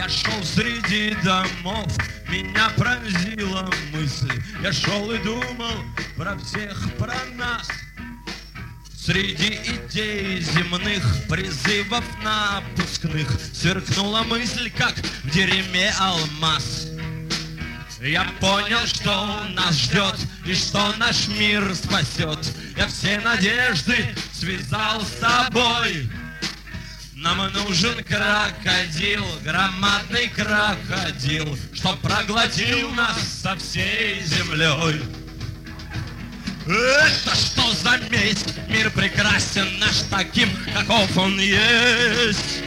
Я шел среди домов, меня пронзила мысль. Я шел и думал про всех, про нас. Среди идей земных, призывов напускных, сверкнула мысль, как в дерьме алмаз. Я понял, что нас ждет и что наш мир спасет. Я все надежды связал с тобой. Нам нужен крокодил, громадный крокодил, чтоб проглотил нас со всей землей. Это что за месть? Мир прекрасен наш таким, каков он есть.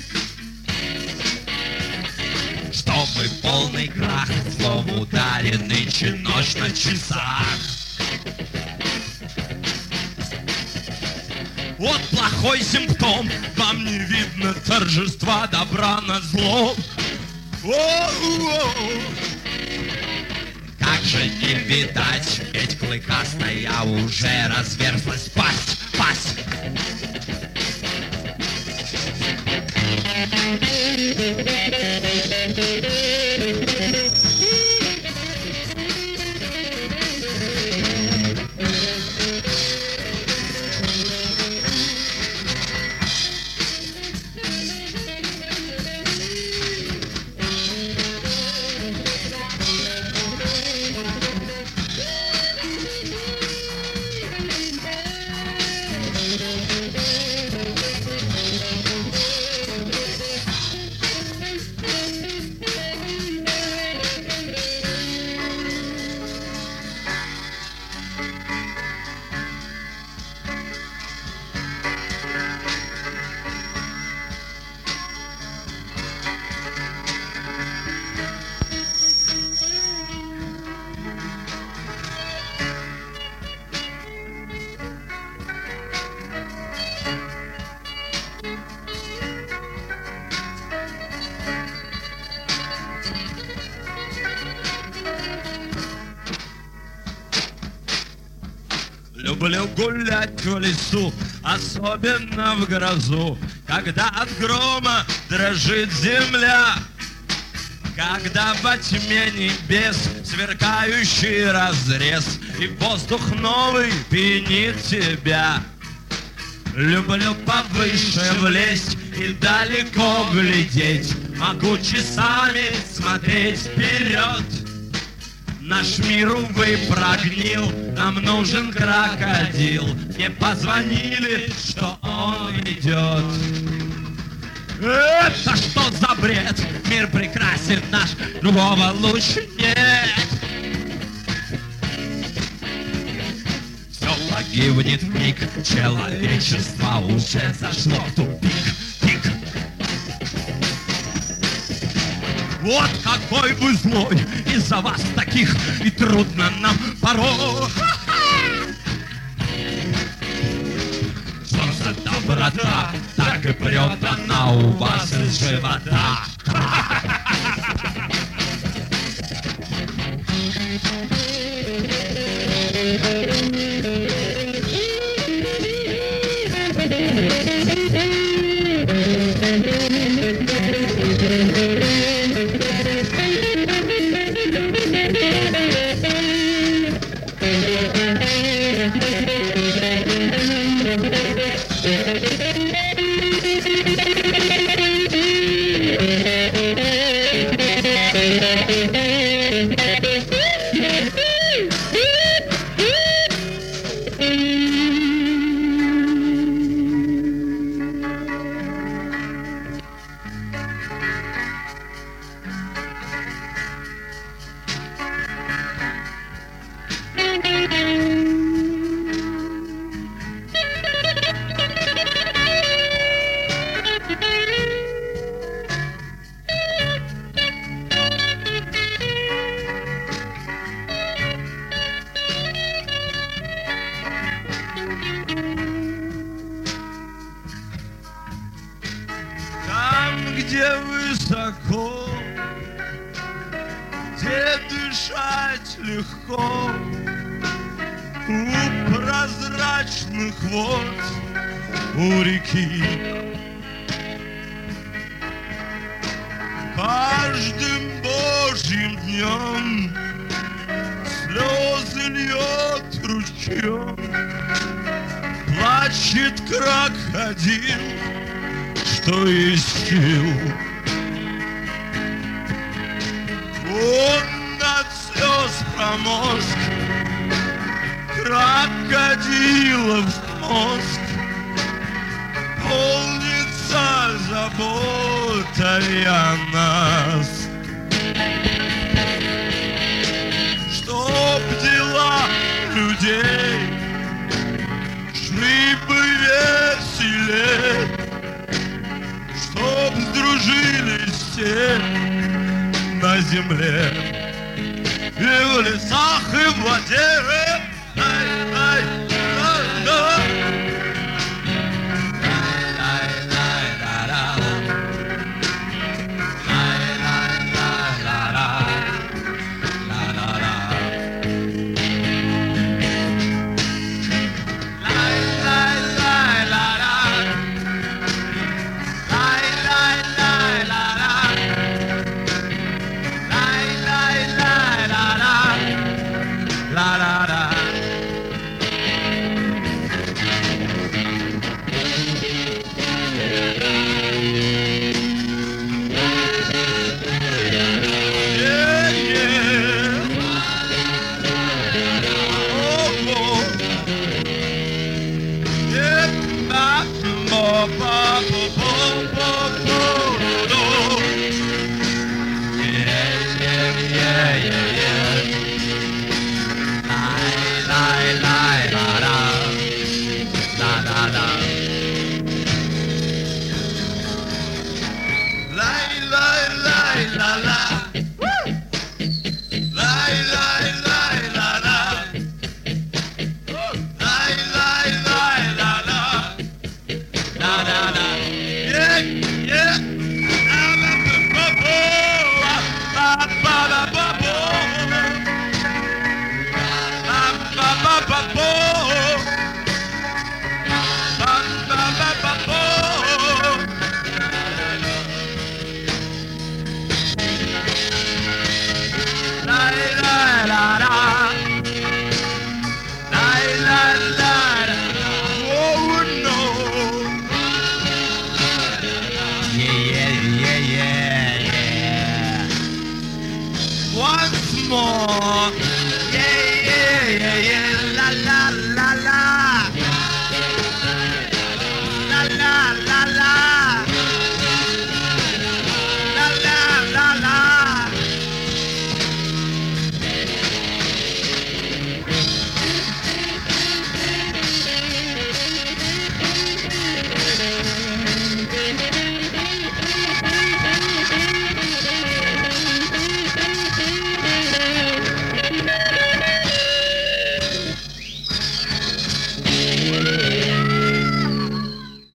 Чтобы полный крах, слово ударен нынче ночь на часах. Вот плохой симптом, вам не видно торжества добра над злом. Как же не видать, ведь клыкастая уже разверзлась пасть, пасть. Люблю гулять в лесу, особенно в грозу, когда от грома дрожит земля, когда во тьме небес сверкающий разрез и воздух новый пьянит тебя. Люблю повыше влезть и далеко глядеть, могу часами смотреть вперед. Наш мир, увы, прогнил, нам нужен крокодил. Мне позвонили, что он идет. Это что за бред? Мир прекрасен наш, другого лучше нет. Все погибнет вмиг, человечество уже зашло в тупик. Вот какой вы злой, из-за вас таких и трудно нам порой. Что за доброта, так и прет она у вас из живота. Где высоко, где дышать легко, у прозрачных вод, у реки. каждым Божьим днем слезы льет ручьем, плачет крокодил, что есть сил. Он от слез промозг крокодилов мозг, полнится заботой о нас. Чтоб дела людей шли бы веселей, чтоб сдружились все на земле и в лесах, и в воде. Da da